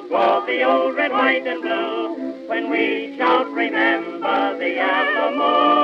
for the old red, white, and blue. When we shout, remember the Alamo.